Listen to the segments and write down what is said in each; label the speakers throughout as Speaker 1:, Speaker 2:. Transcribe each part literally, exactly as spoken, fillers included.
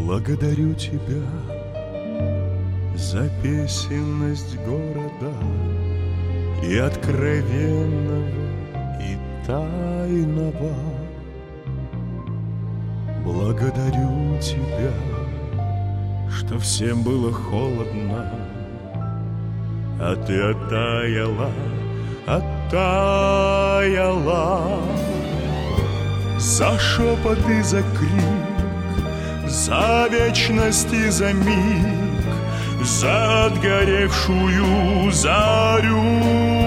Speaker 1: Благодарю тебя за песенность города и откровенного, и тайного. Благодарю тебя, что всем было холодно, а ты оттаяла, оттаяла. За шепот и за крик, за вечность и за миг, за отгоревшую зарю,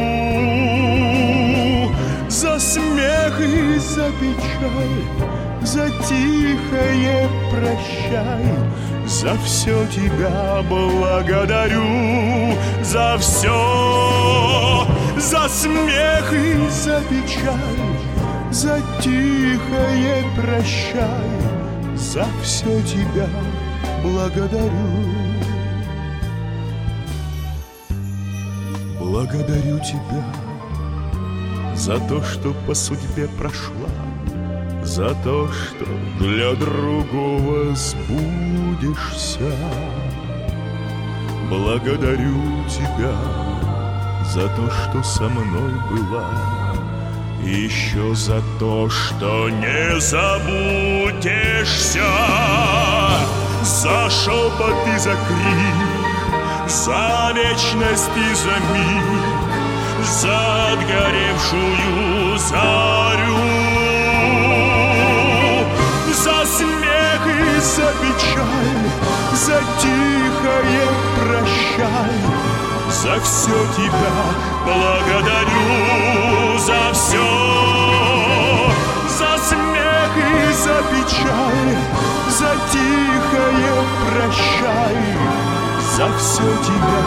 Speaker 1: за смех и за печаль, за тихое прощай. За все тебя благодарю, за все, за смех и за печаль, за тихое прощай. За все тебя благодарю. Благодарю тебя за то, что по судьбе прошла, за то, что для другого сбудешься. Благодарю тебя за то, что со мной была, и еще за то, что не забудешься. За шепот и за крик, за вечность и за миг, за отгоревшую зарю, за смех и за печаль, за тихое прощай. За все тебя благодарю, за все, за смех и за печаль, за тихое прощай. За все тебя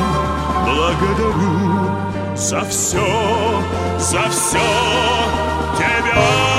Speaker 1: благодарю, за все, за все тебя.